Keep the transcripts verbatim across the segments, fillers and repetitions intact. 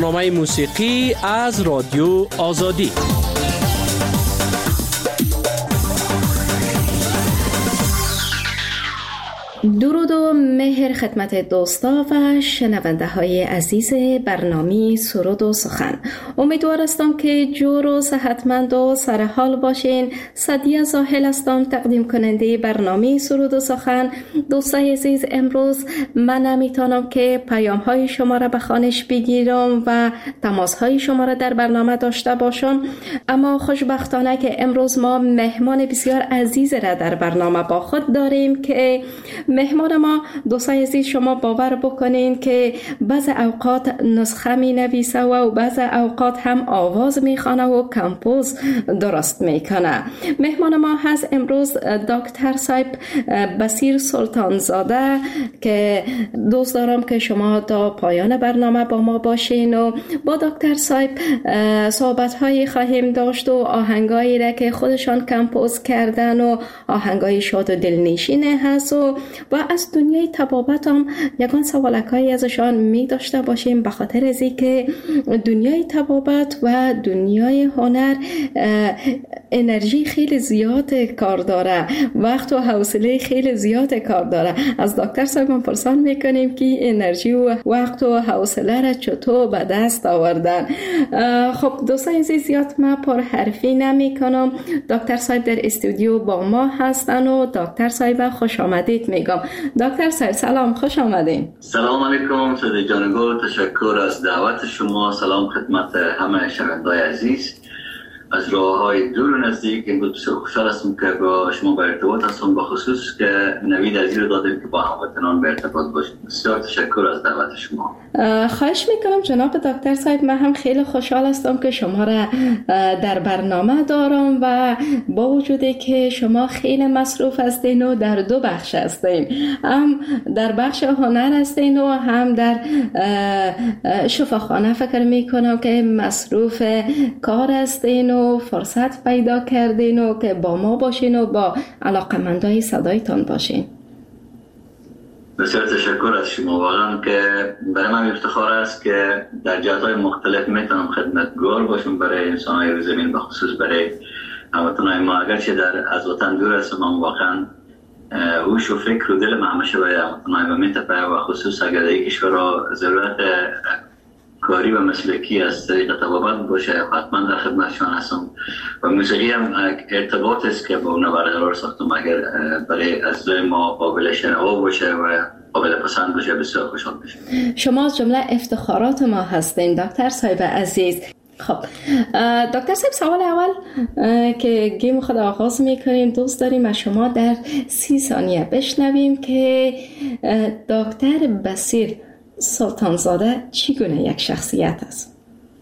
برنامه موسیقی از رادیو آزادی. درود و مهر خدمت دوستا و شنونده های عزیز برنامه سرود و سخن. امیدوار هستم که جور و صحتمند و سرحال باشین. سعدیه زاهل هستم، تقدیم کننده برنامه سرود و سخن. دوستای عزیز، امروز من نمیتونم که پیام های شما را به خوانش بگیرم و تماس های شما را در برنامه داشته باشم، اما خوشبختانه که امروز ما مهمان بسیار عزیز را در برنامه با خود داریم که مهمان ما دوستای عزیز شما باور بکنین که بعض اوقات نسخه می نویسه و بعض اوقات هم آواز می خوانه و کمپوز درست می کنه. مهمان ما هست امروز دکتر صاحب بصیر سلطان زاده که دوست دارم که شما تا پایان برنامه با ما باشین و با دکتر صاحب صحبت هایی خواهیم داشت و آهنگایی را که خودشان کمپوز کردن و آهنگای شاد و دلنشینه هست و و از دنیای طبابت هم یکان سوالکایی ازشان می داشته باشیم، به خاطر از اینکه دنیای طبابت و دنیای هنر انرژی خیلی زیاد کار داره، وقت و حوصله خیلی زیاد کار داره. از دکتر صاحب پرسان میکنیم که انرژی و وقت و حوصله را چطور به دست آوردن. خب دوستان عزیز، زیاد من پر حرفی نمی کنم. دکتر صاحب در استودیو با ما هستن و دکتر صاحب خوش آمدید میگم. دکتر صاحب سلام، خوش آمدین. سلام علیکم سید جانگو، تشکر از دعوت شما. سلام خدمت همه شنوندگان عزیز از راه‌های دور و نزدیک. امروز بسیار خوشحال هستم که با شما به ارتباط هستم، با خصوص که نوید عزیز رو دادیم که با هموطنان به ارتباط باشیم. بسیار تشکر از دعوت شما. خواهش میکنم جناب دکتر صاحب. من هم خیلی خوشحال هستم که شما را در برنامه دارم و با وجودی که شما خیلی مصروف هستین و در دو بخش هستین، هم در بخش هنر هستین و هم در شفاخانه. فکر میکنم که مصروف کار هستین و فرصت پیدا کردین و که با ما باشین و با علاقمندای صدایتان باشین. بسیار تشکر از شما. واقعا که برای من افتخار است که در جهات‌های مختلف میتونم خدمتگار باشم برای انسان‌های روی زمین، به خصوص برای هموطنان ما. اگرچه در از وطن دور هستم، اما واقعا هوش و فکر و دل من همیشه برای هموطنان ما میتپه و خصوص اگر در یک کشور را ضرورت کاری و مسلکی از طریق طبابت باشه، حتما در خدمتشان هستم. و موسیقی هم ارتباط است که با اون برقرار ساختم. اگر برای از ما قابل شنوا باشه و قابل پسند باشه، بسیار خوشحال میشم. شما از جمله افتخارات ما هستین دکتر صاحب عزیز. خب دکتر صاحب، سوال اول که گیم خود آغاز میکنیم، دوست داریم از شما در سی ثانیه بشنویم که دکتر بصیر سلطان زاده چگونه یک شخصیت است؟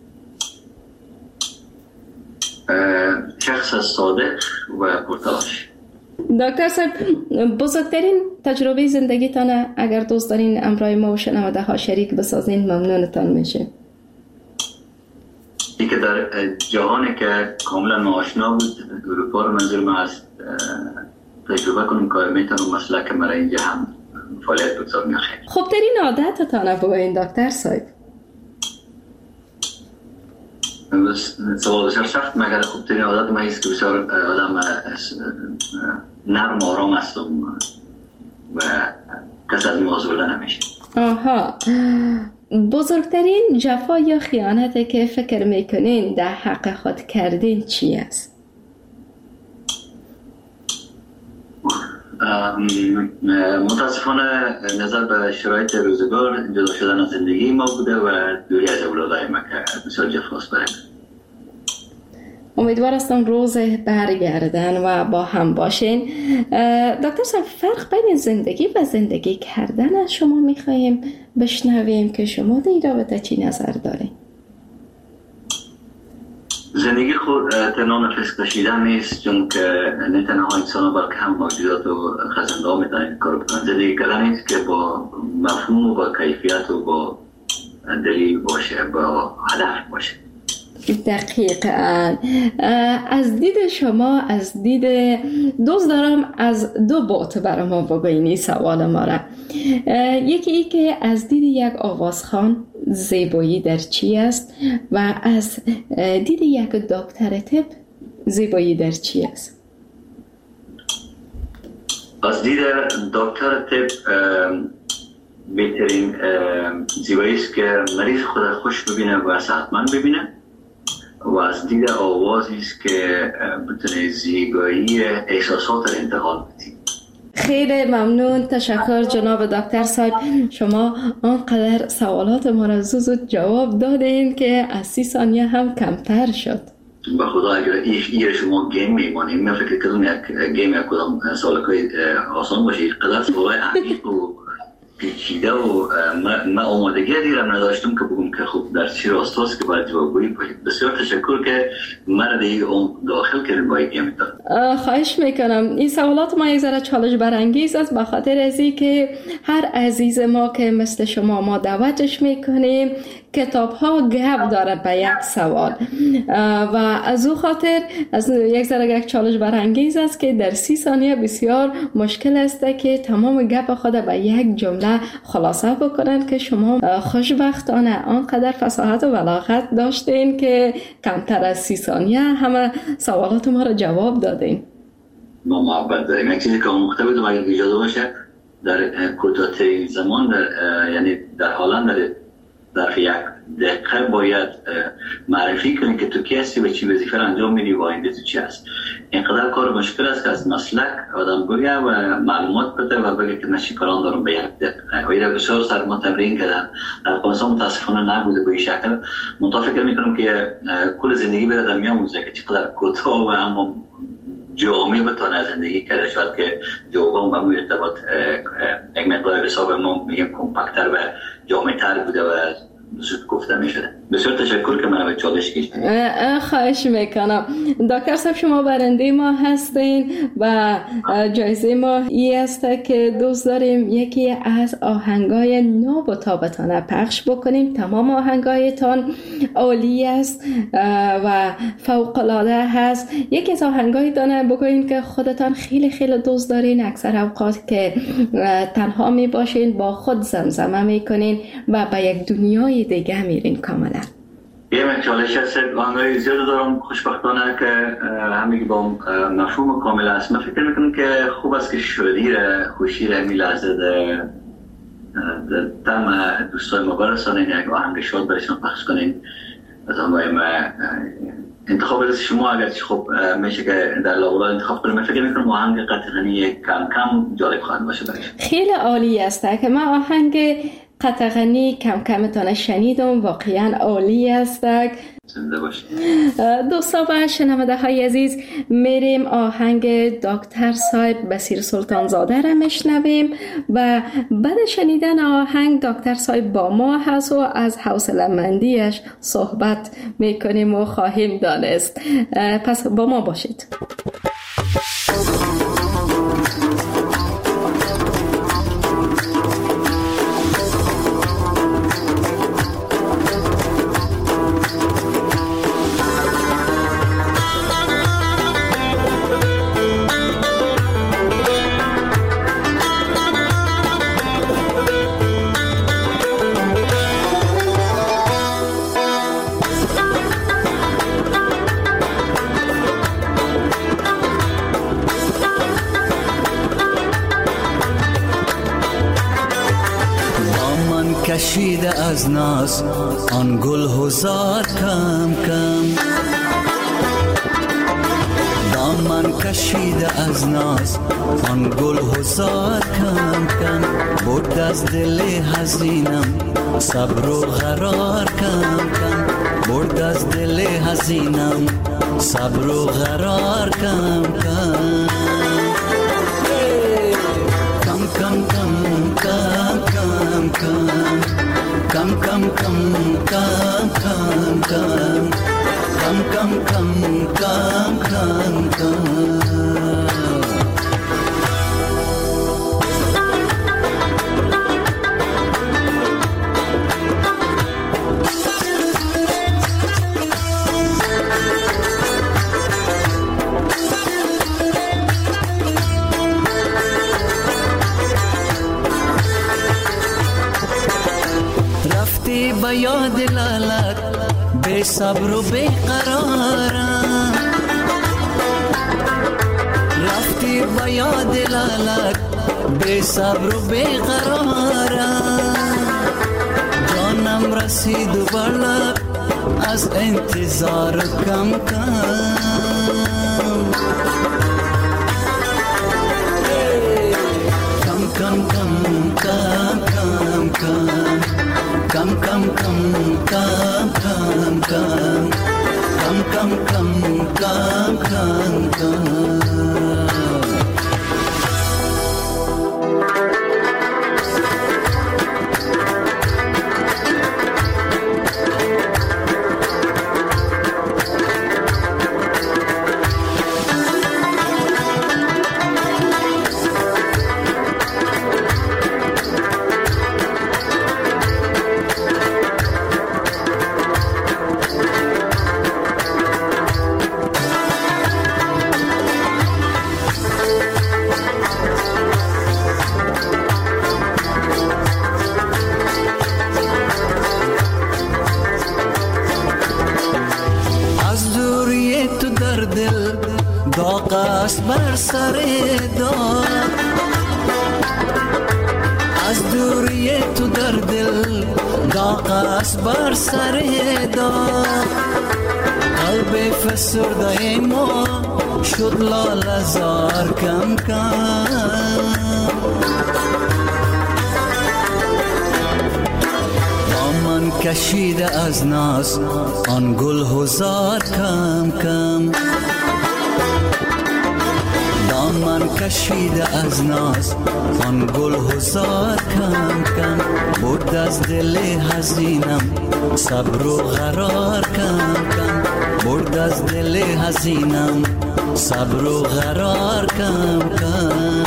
شخص صادق و پرتلاش. دکتر صاحب، بزرگترین تجربه زندگیتان اگر دوست دارین امرای ما و شنونده ها شریک بسازین ممنونتان میشه. این که در جهانی که کاملا ناآشنا بود، اروپا رو منظور من است، تجربه کنم که میتونم مسلک مرا اینجا هم فعالیت بگذار میخواه. خب ترین عادتتان بگوین دکتر صاحب. سوال بسیار سخت، مگر خوب ترین عادت من است که بسیار آدم نرم و آرام هستم و کس از موضوع نمیشه. آها، بزرگترین جفا یا خیانتی که فکر میکنین در حق خود کردین چی است؟ متاسفانه نظر به شرایط روزگار جدا شدن از زندگی ما بوده و دوری از اولادای ما که بسیار جفاست برای امیدوار هستم روز برگردن و با هم باشین. دکتر صاحب، فرق بین زندگی و زندگی کردن از شما میخواییم بشنویم که شما در این رابطه چی نظر دارین؟ زندگی خود تنها نفس کشیدن نیست، چون که نه تنها انسان ها بلکه هم موجودات و خزنده ها میتونن کار بکنن. زندگی کردن نیست که با مفهوم و با کیفیت و با دلیل باشه، با هدف باشه. دقیقاً. از دید شما، از دید دوست دارم از دو بعد برای ما بگوینی سوال ما را. یکی ای که از دید یک آوازخوان زیبایی در چی است و از دید یک دکتر طب زیبایی در چی است؟ از دید دکتر طب بهترین زیبایی است که مریض خود خوش ببینه و صحتمند ببینه و از دید آوازی است که بتونه زیبایی احساسات را انتقال بده. خیلی ممنون، تشکر جناب دکتر صاحب. شما آنقدر سوالات ما را زود جواب دادین که از سی ثانیه هم کمتر شد. به خدا اگر ایش شما گیم میمانیم، من فکر کردم یک گیم یک کدام سوالکای آسان باشه، قدر سوالای عمیق و پیچیده و من آمادگی دیرم نداشتم که بگم که خوب در چی راستاست که باید جوابگویی کنید. بسیار تشکر که من دیگه داخل کردیم با یک گیم. خواهش میکنم. این سوالات ما یک ذره چالش برانگیز است به خاطر ازی که هر عزیز ما که مثل شما ما دعوتش میکنیم کتاب ها گپ داره به یک سوال و از او خاطر از یک ذره یک چالش برانگیز است که در سی ثانیه بسیار مشکل است که تمام گپ خود به یک جمله خلاصه بکنن که شما خوشبختانه آنقدر فصاحت و بلاغت داشتین که کمتر از سی ثانیه همه سوالات ما را جواب دادین. ما محبت داریم. یک چیزی که مختلف بدم اگر اجازه باشه در کوتاه‌ترین زمان در یعنی در حالا در در یک دقیقه باید معرفی کنی که تو کی هستی و چی وظیفه را انجام میدی و آینده تو چی هست. اینقدر کار مشکل است که از مسلک آدم بگه و معلومات بده و بگه که من چی کاران دارم به یک دقیقه. و این بسیار سر ما تمرین کردن. در افغانستان متاسفانه نبوده به این شکل. منتها فکر میکنم که کل زندگی بره در میاموزه که چقدر کوتاه و اما جامعه بتونه زندگی کرده، شاید که جوابم با اون ارتباط یک مقدار حساب ما میگم کمپکتر و جامع‌تر بوده و زود گفته میشده. بسیار تشکر که من به چالش کشیدید. خواهش میکنم. دکتر صاحب شما برنده ما هستین و جایزه ما ای است که دوست داریم یکی از آهنگای ناب و تابتانه پخش بکنیم. تمام آهنگایتان عالی است و فوق العاده هست. یکی از آهنگای دانه بگوین که خودتان خیلی خیلی دوست دارین، اکثر اوقات که تنها می باشین با خود زمزمه میکنین و به یک دنیای دیگه میرین کاملا. یه من چالش هست آنگاهی زیاد دارم خوشبختانه که همه با مفهوم کامل است. من فکر میکنم که خوب است که شادی را خوشی را می لحظه در تم دوستای ما برسانین، یک آهنگ شاد برشان پخش کنین. از آنگاهی ما انتخاب از شما اگر خب میشه که در لاولا انتخاب کنیم. من فکر میکنم آهنگ قطغنی کم کم جالب خواهد باشه برای شما. خیلی عالی است که من آهنگ قطغنی کم کمتان شنیدم، واقعا عالی است. زنده باشید دوستان و شنونده های عزیز، میریم آهنگ دکتر صاحب بصیر سلطان زاده را میشنویم و بعد شنیدن آهنگ دکتر صاحب با ما هست و از حوصله مندیش صحبت میکنیم و خواهیم دانست. پس با ما باشید. کشیده از ناز آن گل هزار کم کم، دامن کشیده از ناز آن گل هزار کم کم، برد از دل حزینم صبر و قرار کم کم، برد از دل حزینم صبر و قرار کم کم کم کم کم کم کم کم کم کم کم کم کم کم کم کم کم کم به یاد لالت بے صبر و بے قرارم، رفتی به یاد لالت بے صبر و بے قرارم، جانم رسید و برلب از انتظار کم کم. Come, come, come, come, come, come, come, come, come, come, come, come, come, come, come, come. بر سر دار از دوری تو در دل داغ است بر سر دار، قلب فسرده ما شد لاله زار کم کم. دامن کشیده از ناز آن گل هزار کم کم، دامن کشیده از ناز آن گل هزار کم کم، برد از دل حزینم صبر و قرار کم کم، برد از دل حزینم صبر و قرار کم کم.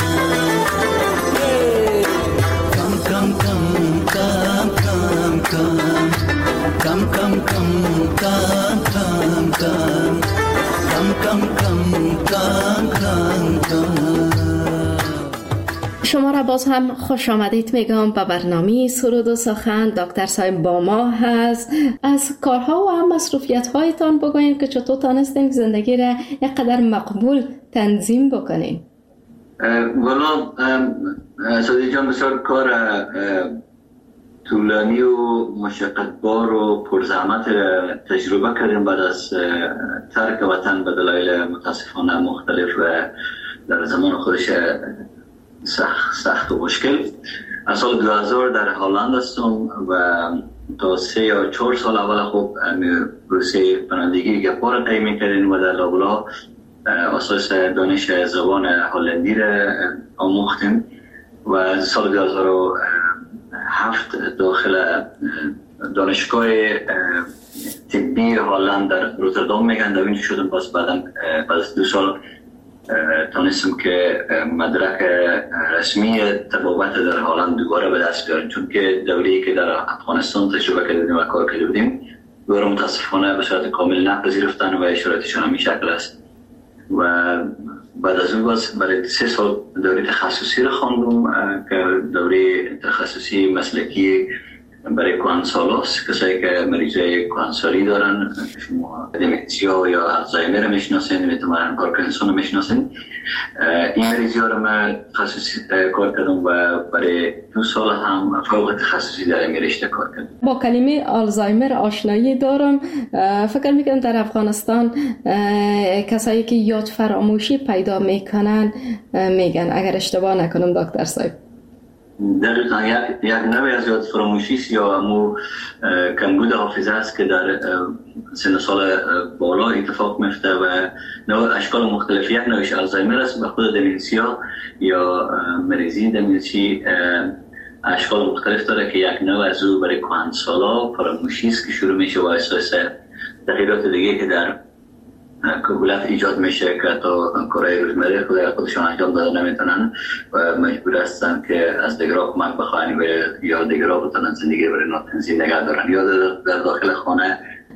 کم کم کم کم کم کم کم کم کم کم کم کم کم کم کم کم. شما را باز هم خوش آمدید میگم به برنامه سرود و سخن. دکتر صاحب با ما هست. از کارها و هم مصروفیت هایتان بگوییم که چطور تانستیم زندگی را یک قدر مقبول تنظیم بکنیم. والا سادی جان بسیار کار طولانی و مشقتبار و پرزحمت تجربه کردیم بعد از ترک وطن به دلایل متاسفانه مختلف و در زمان خودش سخت, سخت و مشکل. از سال دو هزار در هلند هستم و تا سه یا چهار سال اول خوب پروسه پناهندگی گپا را طی می‌کردیم و در لابلا اساس دانش زبان هلندی را آموختیم و از سال دو هزار و هفت داخل دانشگاه طبی هلند در روتردام میگن در اینجا شدم. پس بعدم بعد از دو سال تانستم که مدرک رسمی طبابت در هلند دوباره به دست بیارم، چون که دوره‌ای که در افغانستان تجربه کردیم و کار کرده بودیم دوباره متاسفانه به صورت کامل نپذیرفتن و اشاراتشان همین شکل است. و بعد از اون باز برای سه سال دوره تخصصی رو خواندم که دوره تخصصی مسلکی برای کوهنسالاست، کسایی که مریضای کوهنسالی دارن، شما دمنسیا یا الزایمر رو میشناسین، میتونن پارکینسون رو میشناسین. این مریضی ها رو من تخصصی کار کردم و برای دو سال هم فوق تخصصی در این رشته کار کردم. با کلمه آلزایمر آشنایی دارم. فکر میکنم در افغانستان کسایی که یاد فراموشی پیدا میکنن میگن، اگر اشتباه نکنم دکتر صاحب. دقیقا یک, یک نوع از یاد فراموشی یا مو کمبود حافظه است که در سن سال بالا اتفاق میفته و نوع اشکال مختلف. یک نوعش آلزایمر است به خود دمنسیا یا مریضی دمنسی اشکال مختلف داره که یک نوع از او برای کهنسالا فراموشی است که شروع میشه و اساس تغییرات دیگه که در کهولت ایجاد میشه که تا کارهای روزمره خود خودشان انجام داده نمیتونن و مجبور هستن که از دیگرها کمک بخواهن و یا دیگرها بتونن زندگی برای ناتنظیم نگه دارن یا در داخل خانه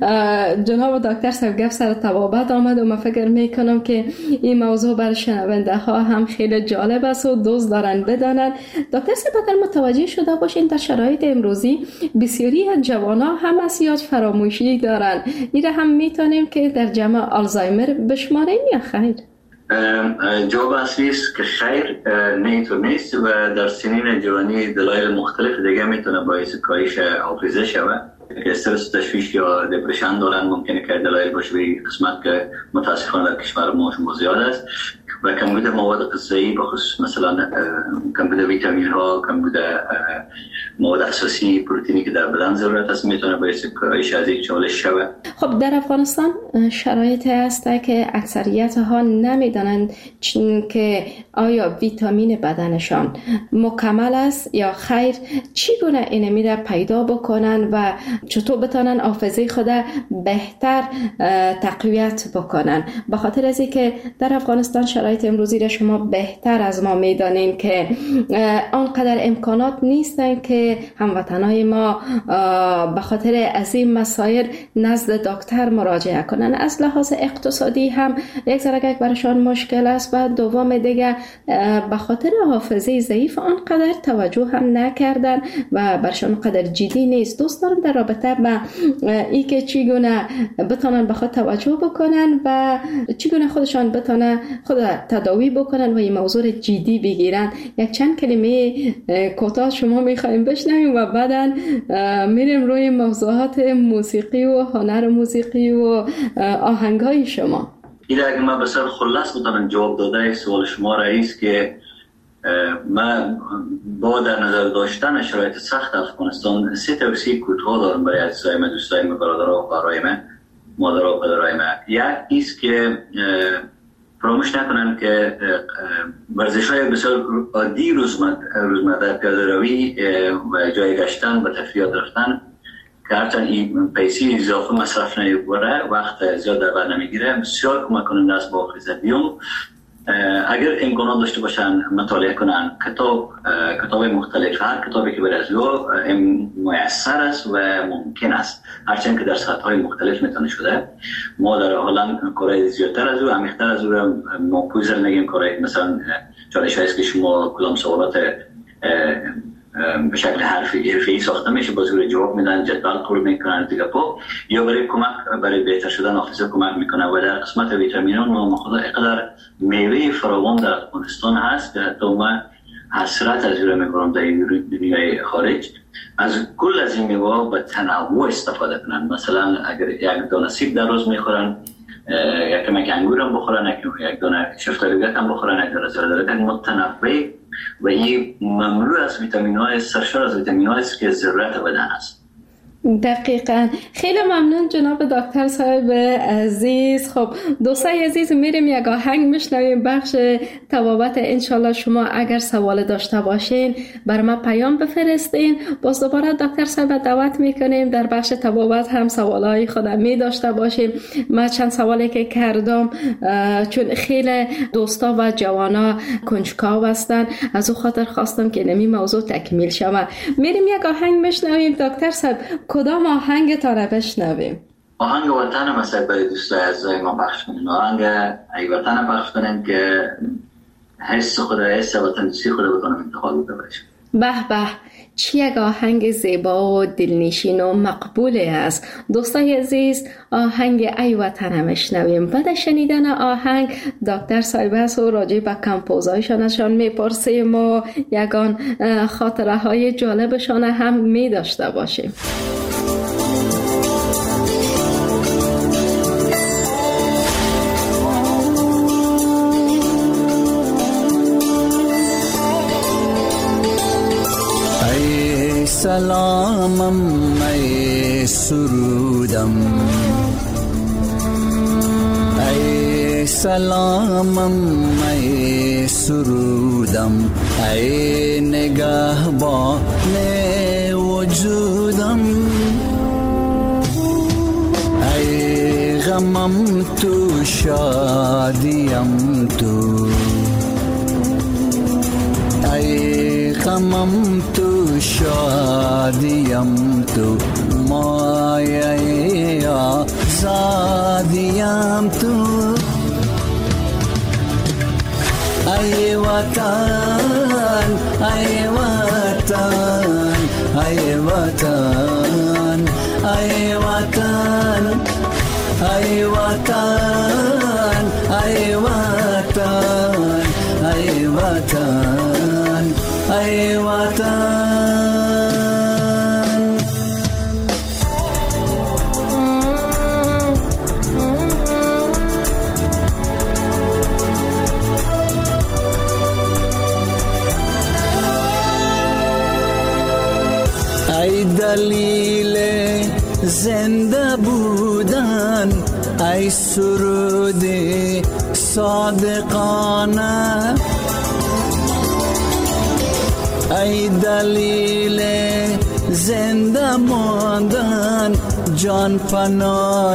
جناب دکتر صاحب گفت سر طبابت آمد و من فکر میکنم که این موضوع برای شنونده ها هم خیلی جالب است و دوست دارن بدانن. دکتر صاحب اگر متوجه شده باشین در شرایط امروزی بسیاری از جوانان هم اسیاد فراموشی دارن، این هم میتونیم که در جمع آلزایمر بشماریم یا خیر؟ جواب اصلی است که خیر، نه اینطور نیست و در سنین جوانی دلایل مختلف دیگه میتونه باعث کاهش حافظه شود. استرس، تشویش یا دپرشن دارن، ممکنه که دلایل باشه به قسمت که متاسفانه در کشور ما شما زیاد است و کمبود مواد غذایی بخصوص مثلا کمبود ویتامین ها، کمبود مواد اساسی پروتئینی که در بدن ضرورت است میتونه باعث کاهش از یک چالش شود. خب در افغانستان شرایطی هست که اکثریت ها نمیدانند که آیا ویتامین بدنشان مکمل است یا خیر، چگونه این میره پیدا بکنن و چطور بتونن حافظه خود بهتر تقویت بکنن. به خاطر از اینکه در افغانستان شرایط امروزی را شما بهتر از ما میدانین که آنقدر امکانات نیستن که هموطنای ما به خاطر از این مسائل نزد دکتر مراجعه کنن. از لحاظ اقتصادی هم یک ذره برایشان مشکل است و دوم دیگه به خاطر حافظه ضعیف آنقدر توجه هم نکردن و برشان قدر جدی نیست. دوست دارم در رابطه با ای که چگونه بتونن به خود توجه بکنن و چگونه خودشان بتونن خود تداوی بکنن و این موضوع جدی بگیرن. یک چند کلمه کوتاه شما میخوایم بشنویم و بعدا میریم روی موضوعات موسیقی و هنر موسیقی و آهنگای شما. این اگه من بسر خلاص بتونم جواب داده سوال شما رئیس که من با در نظر داشتن شرایط سخت افغانستان سه توصیه کوتاه دارم برای عزیزای من، دوستای من، برادرها و خواهرای من، مادرها و پدرهای من. یک ایست که فراموش نکنن که ورزش‌های بسیار عادی روزمره، پیاده روی و جای گشتن و تفریحات رفتن که هرچند این پیسی اضافه مصرف نمی‌بره، وقت زیاد در بر نمیگیره، بسیار کمک کننده است با حافظه. دیوم اگر امکانات داشته باشن مطالعه کنن کتاب کتاب مختلف، هر کتابی که برای از او میسر است و ممکن است، هرچند که در سطح‌های مختلف میتونه شده. ما در هلند کارهای زیادتر از او، عمیق‌تر از او را ما پوزر نگیم کارهای مثلا چالش هست که شما کلام سوالات به شکل حرفی حرفی ساخته میشه، با زور جواب میدن، جدول پر میکنن دیگه پا یا برای کمک برای بهتر شدن حافظه کمک میکنه. و در قسمت ویتامین‌ها ما خدا اینقدر میوه فراوان در افغانستان هست که حتی من حسرت از اون میکنم در این دنیای خارج از کل از این میوه به تنوع استفاده کنن. مثلا اگر یک دانه سیب در روز میخورن، یک کمک انگور هم بخورن، یک دانه شفتالوگت هم بخورن، یک دانه زردالو متنوع و این مملو از ویتامین های، سرشار از ویتامین های است که ضرورت بدن است. دقیقاً. خیلی ممنون جناب دکتر صاحب عزیز. خب دوستای عزیز میریم یک آهنگ میشنویم بخش طبابت. انشالله شما اگر سوال داشته باشین بر ما پیام بفرستین، باز دوباره دکتر صاحب دعوت میکنیم در بخش طبابت هم سوالای خودم می داشته باشیم. من چند سوالی که کردم چون خیلی دوستا و جوانا کنجکاو هستن، از او خاطر خواستم که نمی موضوع تکمیل شود. میریم یک آهنگ میشنویم. دکتر صاحب کدام آهنگ تا رو بشنویم؟ آهنگ وطن مثلا برای دوستای عزیزای ما پخش کنیم. آهنگ ای وطن پخش کنیم که حس خود، حس وطن دوستی خود بکنم انتخاب بکنیم. به به، چه یک آهنگ زیبا و دلنشین و مقبولی است. دوستای عزیز آهنگ ای وطن میشنویم. بعد شنیدن آهنگ دکتر صاحب است و راجع به کمپوزایشان ازشان میپرسیم و یگان خاطره های جالبشان هم می داشته باشیم. سلامم ای سرودم، ای سلامم ای سرودم، ای نگهبان وجودم، ای غمم تو شادیم تو، ای غمم تو شادیم تو مایه آزادیم تو ای وطن ای وطن ای وطن ای وطن ای وطن ای وطن ای وطن ای وطن ای دلیل زنده بودن ای سرود صادقانه ای دلیل زنده ماندن جان پناه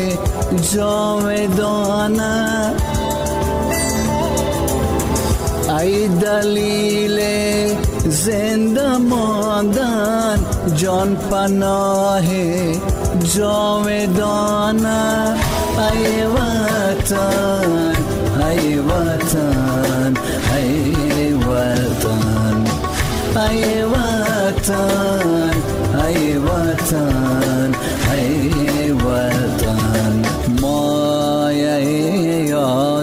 جاودانه ای دلیل زنده ماندن جان پناه جاودانه ای وطن ای وطن ای وطن ای وطن ای وطن ای وطن مایه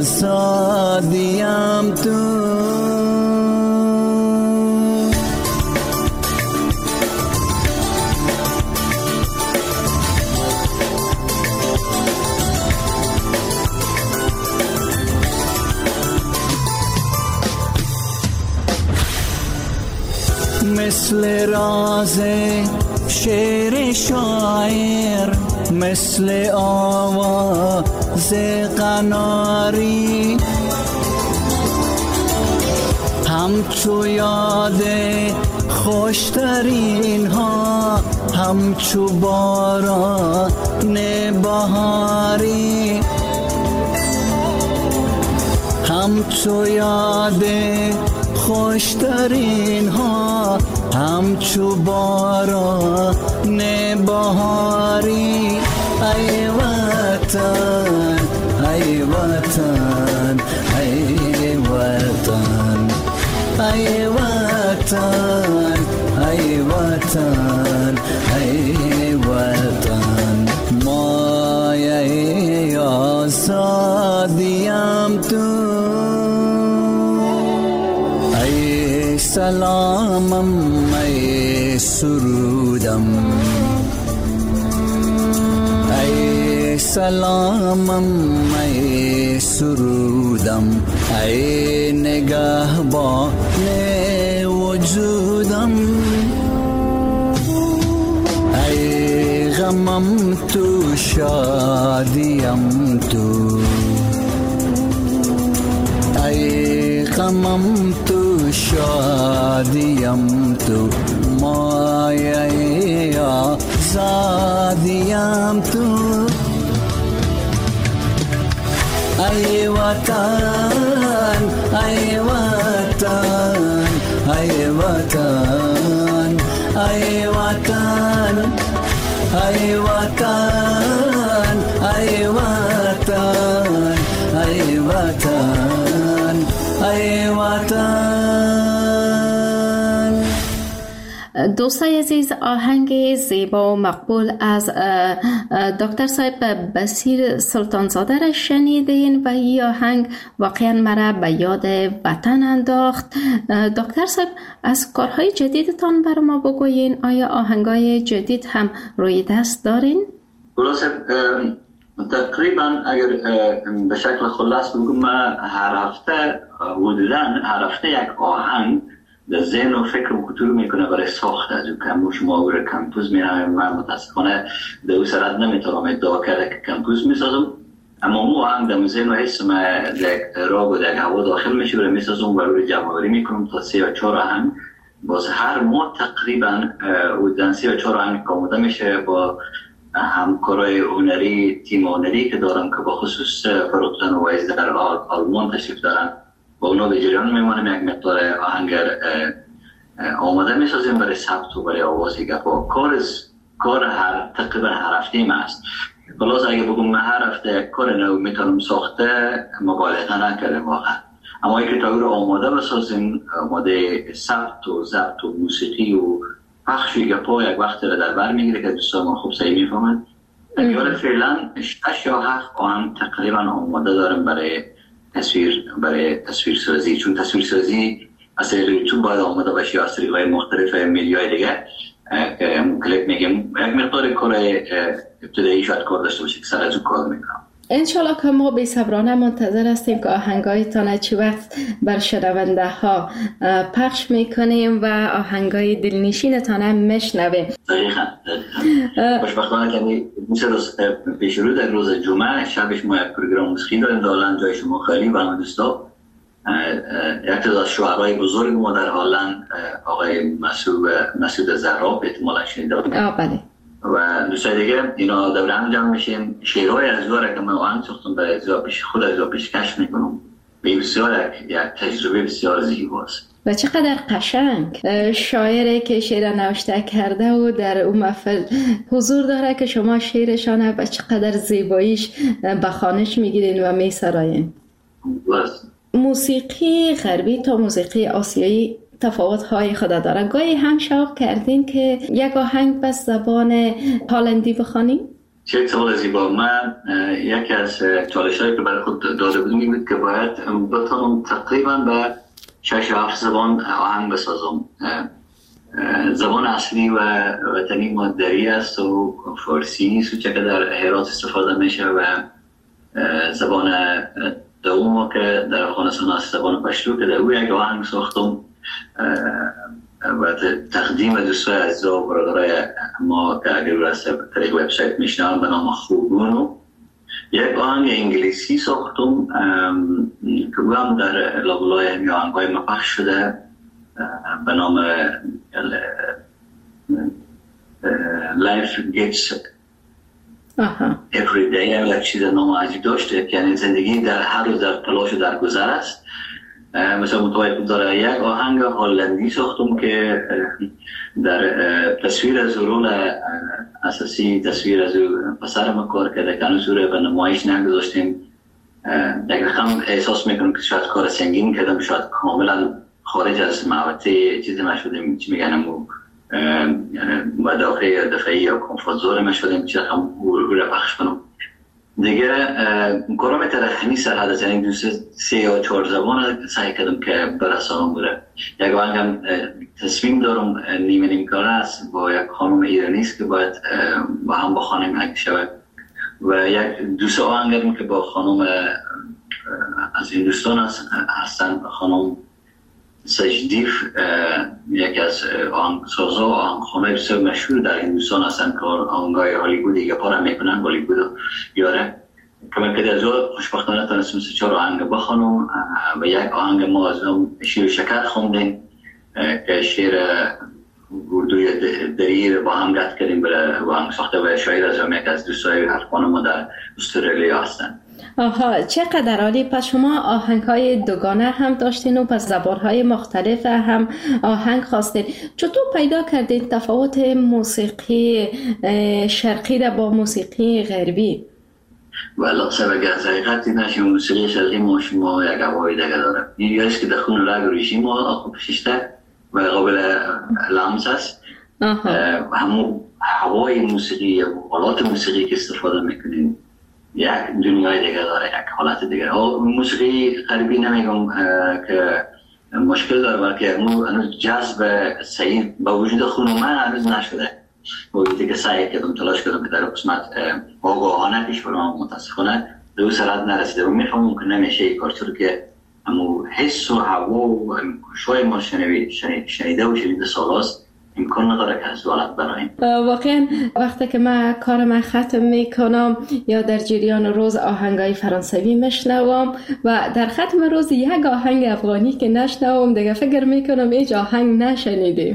آزادیم تو مثل راز شعر شاعر مثل آواز قناری همچو یاد خوشترین ها همچو باران بهاری همچو یاد خوشترین ها همچو باران بهاری ای وطن ای وطن ای وطن ای وطن ای وطن ای وطن مایه آزادیم تو ای سلامم ای سرودم ای سلامم ای سرودم ای نگهبان وجودم ای غمم تو شادیم تو ای غمم تو شادیم تو مایه آزادیم تو ای وطن ای وطن ای وطن ای وطن ای وطن ای وطن ای وطن ای وطن. دوستای عزیز، آهنگ زیبا و مقبول از دکتر صاحب بصیر سلطانزاده را شنیدین و این آهنگ واقعا مرا به یاد وطن انداخت. دکتر صاحب، از کارهای جدیدتان بر ما بگویین. آیا آهنگای جدید هم روی دست دارین؟ درسته، تقریبا اگر به شکل خلاص بگم، من هر هفته حدوداً هر هفته یک آهنگ در ذهن و فکر و کتور میکنه برای ساخت از او. کم شما او کمپوز میرم، من متاسفانه در او سرعت نمیتونم ادعا کرده که کمپوز میسازم، اما او آهنگ در ذهن و حس من در راگ و در هوا داخل میشه و میسازم و روی جمع‌آوری میکنم تا سه یا چهار آهنگ. باز هر ماه تقریبا حدوداً سه یا چهار آهنگ آماده میشه با همکارای هنری، تیم هنری که دارم که با خصوص فروختن و وایز در آلمان تشریف دارن، با اونا به جریان میمانم. یک مقدار آهنگ آماده میسازیم برای ثبت و برای آواز گپا. کار کار هر تقریبا هر هفته ما است. خلاص اگه بگم من هر هفته کار نو میتونم ساخته مبالغه نکردم واقعا، اما اگه تا رو آماده بسازیم، آماده ثبت و ضبط و موسیقی و پخش گپا یک وقت رو در بر میگیره که دوستان ما خوب صحیح میفهمن. اگر فعلا شش یا هفت آهنگ تقریبا آماده دارم برای تصویر برای تصویر سازی، چون تصویر سازی از طریق یوتیوب باید آماده باشه یا از طریق‌های مختلف میدیای دیگه کلیپ میگم یک مقدار کار ابتدایی شاید کار داشته باشه که سر از اون کار میکنم. انشالله که ما بی صبرانه منتظر هستیم که آهنگایتان چی وقت بر شنونده ها پخش میکنیم و آهنگای دلنشینتان هم میشنویم. دقیقاً دقیقاً خوشبختانه که مثل روز پیش رو در روز جمعه شبش ما یک پروگرام موسیقی داریم دالن جای شما خالی و همه دوستا. یک از شعرهای بزرگ ما در هلند آقای مسعود مسعود زهراب احتمالاً شنیدید. آه بله. و دوستای دیگه اینا دوره هم جمع میشیم، شعرهای از داره که من آهنگ ساختم برای اجرا پیش خود اجرا پیشکش میکنم. بسیار یک تجربه بسیار زیباست و چقدر قشنگ. شاعری که شعر نوشته کرده و در اون محفل حضور داره که شما شعرشانه و چقدر زیباییش بخوانش میگیرین و میسراین. موسیقی غربی تا موسیقی آسیایی تفاوت‌های خود داره. گاهی هم شوق کردین که یک آهنگ بس زبان هلندی بخوانیم؟ چه سوال زیبا. من یکی از چالش‌هایی که برای خود داده بودم این بود که باید بتونم تقریبا به شش هفت زبان آهنگ بسازم. زبان اصلی و وطنی ما دری است و فارسی نیست و چه که در هرات استفاده میشه و زبان دوم که در افغانستان است زبان پشتو که در او یک آهنگ ساختم و تقدیم دوستای عزیز و برادرای ما که اگر از طریق وبسایت میشنن به نام خوبونو یک آهنگ انگلیسی ساختم که او هم در لابلای همی آهنگای ما پخش شده به نام Life Gets Every Day. یک چیز نام عجیب داشته که یعنی زندگی در هر روز در تلاش و در گذر است. مثلا متوجه داره یک آهنگ هلندی ساختم که در تصویر از رول اساسی تصویر از پسر ما کار کرده که هنوز رو به نمایش نگذاشتیم. یک رقم احساس میکنم که شاید کار سنگین کردم، شاید کاملا خارج از محوطه چیزی ما شدیم چی میگن و مدافع دفعی یا کمفورت زون ما شدیم چی رقم رو پخش کنم دیگه. کارم ترخمی سرحد است، یعنی دوست سه یا چهار زبان سعی کردم که برسانم بوده. یک آهنگم تصمیم دارم نیمه نیم کاره است با یک خانم ایرانی است که باید با هم بخوانیم اگه شود و یک دوست آهنگم که با خانم از هندوستان هستن، خانم سجدیف، یکی از آهنگسازا و آهنگخوانای بسیار مشهور در هندوستان هستن که آهنگای هالیوودی یا پارا میکنن هالیوود یاره که من که از اون خوشبختانه تونستم سه چهار آهنگ بخوانم و یک آهنگ ما از اون شیر و شکر خوندیم که شیر اردوی دری رو با هم رد کردیم برای آهنگ ساخته و شاعر از اون یک از دوستای حرفان ما در استرالیا هستن. آها چقدر عالی. پس شما آهنگ‌های دوگانه هم داشتین و پس زبان‌های مختلف هم آهنگ خواستین. چطور پیدا کردین تفاوت موسیقی شرقی را با موسیقی غربی؟ والا سبب از حقیقت نشیم موسیقی شرقی ما شما یک هوای دیگه داره. این است که دخون رگ ریشی ما آخو پشیشته و قابل لمس است. همون هوای موسیقی و آلات موسیقی که استفاده میکنیم یک دنیای دیگه داره، یک حالت دیگه. موسیقی غربی نمیگم که مشکل داره بلکه هنوز جذب صحیح با وجود خون من هنوز نشده. با وجودی که سعی کردم تلاش کردم که در قسمت آگاهانه پیش برم متاسفانه به اون سرعت نرسیده و میفهمم که نمیشه این کار، چون که همون حس و هوا و شوی ما شنیده و شنیده سالاست امکان نداره که از دولت برایم. واقعا وقتی که من کار من ختم میکنم یا در جریان روز آهنگای فرانسوی میشنوم و در ختم روز یک آهنگ افغانی که نشنوم دیگه فکر میکنم هیچ آهنگ نشنیدیم.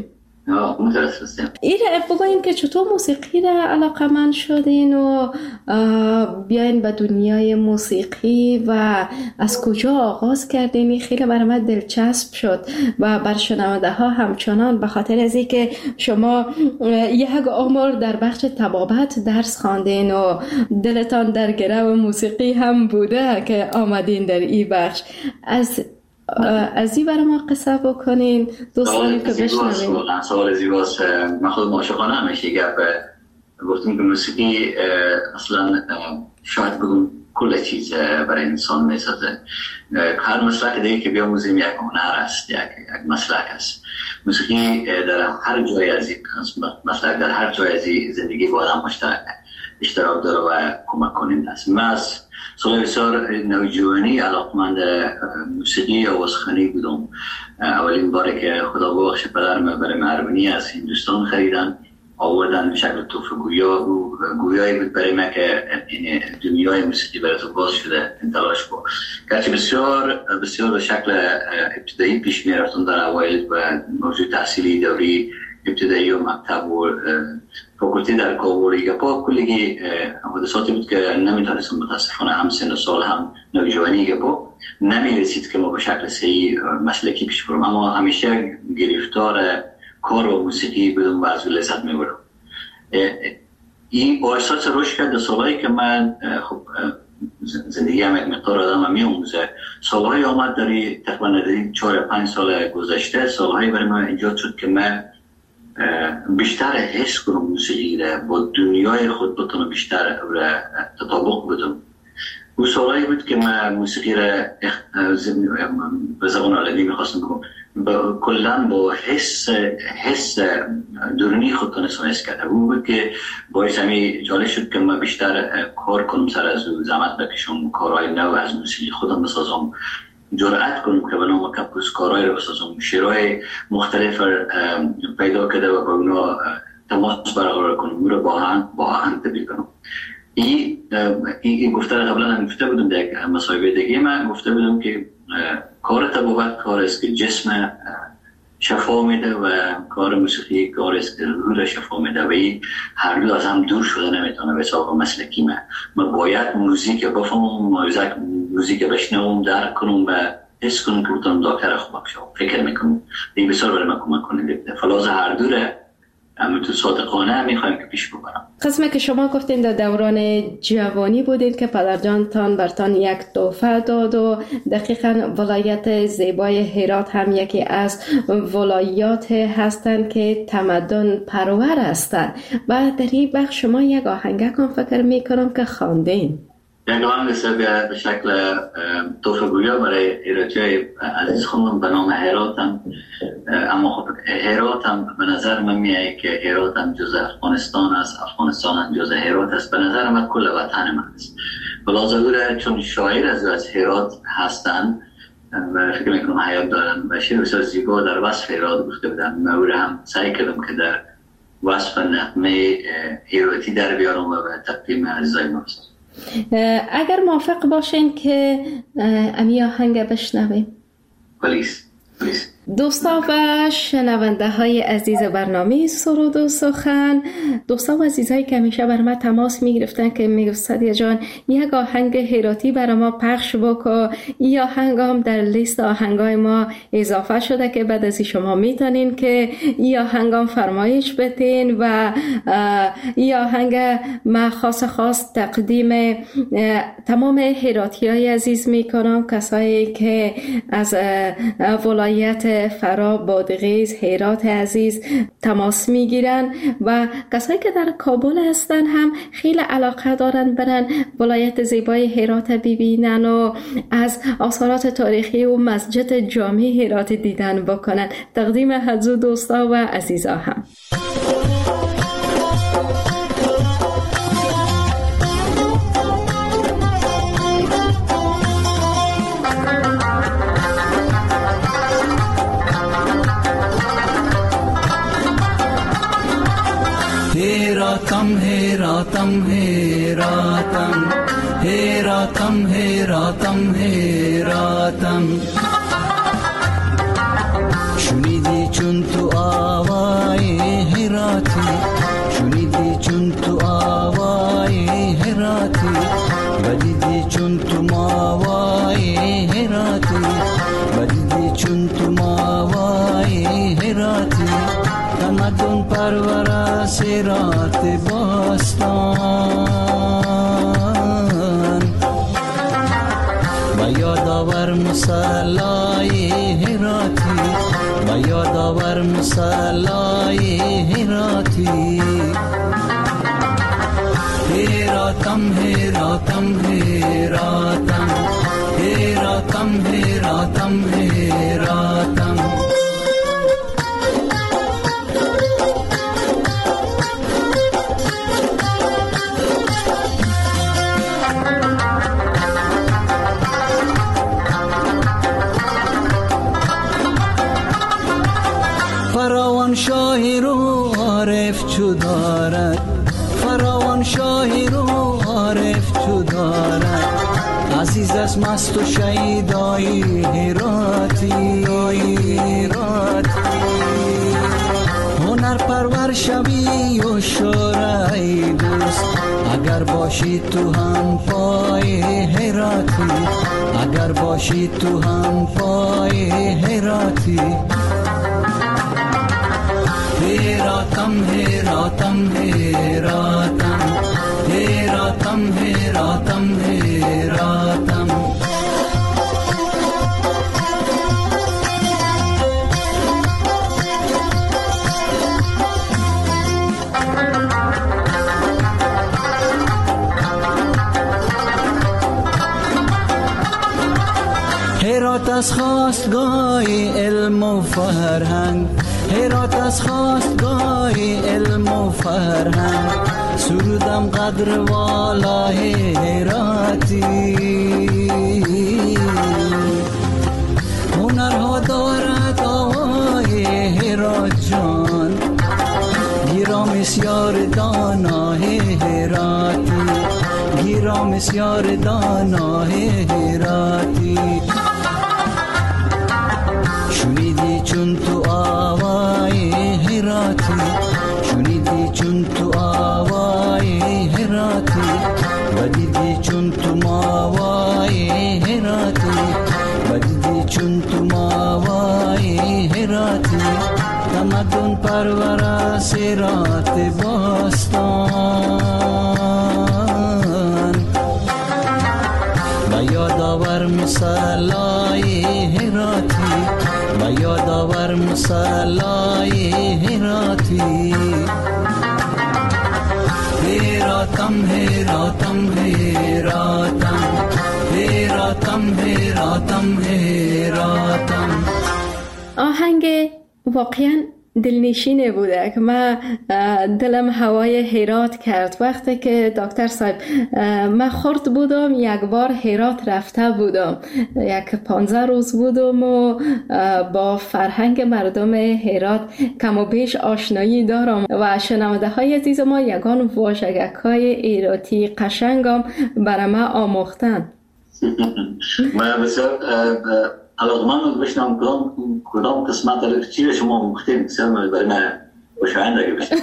ایره بگوین که چطور موسیقی را علاقمند شدین و بیاین به دنیای موسیقی و از کجا آغاز کردین؟ خیلی برای من دلچسب شد و بر شنونده ها همچنان، به خاطر از اینکه شما یک عمر در بخش طبابت درس خواندین و دلتان در گرو موسیقی هم بوده که آمدین در این بخش. از از این برای ما قصه بکنین دوستانی که بشنوین. سوال زیباست. من خودم عاشقانه همیشه گپ گفتم که موسیقی اصلا شاید بگم کل چیز برای انسان میسازه. هر مسلک دیگه که بیاموزیم یک هنر است، یک مسلک است. موسیقی در هر جای از این مسلک در هر جای از زندگی با آدم مشترک اشتراک داره و کمک کننده است. من از سال بسیار نوجوانی علاقمند موسیقی آوازخوانی بودم. اولین باری که خدا بخش پدرم برای مهربانی از هندوستان خریدن آوردن به شکل تحفه گویا و گویایی بود برای من که این دنیای موسیقی برای تو باز شده انتلاش بود. گرچه بسیار بسیار به شکل ابتدایی پیش می رفتم در اوایل و موضوع تحصیلی دوری ابتدایی و مکتب و فاکولتی در کابل گپا کلیگی حادثاتی بود که نمیتونستم متاسفانه هم سن و سال هم نوجوانی گپا نمیرسید که ما به شکل صحیح مسلکی پیش برم، اما همیشه گرفتار کار و موسیقی بودم و از لذت میبرم. این احساس رشد کرد سالهایی که من خب زندگی هم یک مقدار آدم هم میاموزه. سالهایی آمد داری تقریبا داری چهار پنج سال گذشته سالهایی برای من ایجاد شد که من بیشتر حس کنم موسیقی را با دنیای خود بتونم بیشتر تطابق بدم. اون سالهایی بود که من موسیقی را به زبان عربی میخواستم بگم کلا با حس حس درونی خود تونستم حس کرده. اون بود که باعث همی جالب شد که من بیشتر کار کنم سر از زحمت بکشم، کارهای نو از موسیقی خودم بسازم، جرأت کنم که بنام کپوس کارهای رو بسازم، شعرهای مختلف پیدا کرده و با اونا تماس برقرار کنم، اون رو با هم با هم تبدیل کنم. این این گفته را قبلا هم گفته بودم در مصاحبه دیگه من گفته بودم که کار طبابت کار است که جسم شفا میده و کار موسیقی کار است که روح را شفا میده و این هر دو از هم دور شده نمیتونه. به حساب مسلکی من من باید موزیک بفهمم، موزیک بشنوم، درک کنم و حس کنم که بتونم دکتر خوب بشم. فکر میکنم این بسیار برای من کمک کننده. فلاز هر دوره اما تو صادقانه میخوایم که پیش ببرم. قسمه که شما گفتین در دوران جوانی بودین که پدرجانتان برتان یک تحفه داد و دقیقاً ولایت زیبای هرات هم یکی از ولایات هستند که تمدن پرور هستند و در این بخش شما یک آهنگک هم فکر میکنم که خواندین. یک آهنگ به شکل تحفه گویا برای ایراجای عزیز خانم به نام هرات هم، اما خب هرات هم به نظر من میاد که هرات هم جز افغانستان است، افغانستان هم جز هرات است. به نظر من کل وطن من است. بلا ظهور چون شاعر از از هرات هستند و فکر میکنم حیات دارن و شعر بسیار زیبا در وصف هرات گفته بودن. من او هم سعی کردم که در وصف نغمه هراتی در بیارم و به تقدیم عزیزای ما برسونم. اگر موافق باشین که امی آهنگ بشنویم. پلیس پلیس دوستا و شنونده های عزیز برنامه سرود و سخن، دوستا و عزیزایی که همیشه بر ما تماس می گرفتن که می گفت سادیا جان یک آهنگ هراتی برای ما پخش بکن. این آهنگ هم در لیست آهنگای ما اضافه شده که بعد از شما میتونین که این آهنگ هم فرمایش بتین و این آهنگ ما خاص خاص تقدیم تمام هراتی های عزیز می کنم، کسایی که از ولایت فرا، بادغیس، هرات عزیز تماس میگیرن و کسایی که در کابل هستن هم خیلی علاقه دارن برن ولایت زیبای هرات ببینن و از آثارات تاریخی و مسجد جامع هرات دیدن بکنن. تقدیم حضور دوستا و عزیزا هم. Heratam, Heratam, Heratam, Heratam, Heratam, Heratam. شنیدی چون تو آوای پرور اسیرات باستان و یادآور مصلای هراتی و یادآور مصلای هراتی هراتم هراتم هراتم هراتم هراتم هراتم فراوان شاهی رو عارف چو دارد فراوان شاهی رو عارف چو دارد عزیز از مست و شهیدای هراتی هنر پرور شوی و شورای دوست اگر باشی تو هم پای هراتی اگر باشی تو هم پای هراتی هراتم هراتم هراتم هراتم هراتم هراتم هرات از خواستگاه علم و فرهنگ هرات از خواستگاه علم و فرهنگ سرودم قدر والای هراتی هنرها دارد آوای هرات جان گیرا مسیار دانای هراتی گیرا مسیار دانای هراتی شنیدی چون تو آوای هراتی شنیدی چون تو آوای هراتی و دیدی چون تو ماوای هراتی و دیدی چون تو ماوای هراتی تمدن پرور اسیرات باستان و یادآور مصلای هراتی و یادآور مصلای هراتی هراتم هراتم هراتم هراتم هراتم هراتم آهنگ واقعا دلنشینه بوده که من دلم هوای هرات کرد. وقتی که دکتر صاحب من خرد بودم یک بار هرات رفته بودم، یک پانزده روز بودم و با فرهنگ مردم هرات کم و بیش آشنایی دارم و شنونده های عزیز ما یگان واژگک های ایراتی قشنگم برای من آموختن. من بسیار علاقمند بشنم کدام کدام قسمت چی رو شما آموختین بسیار برای من خوشایند اگه بشنم.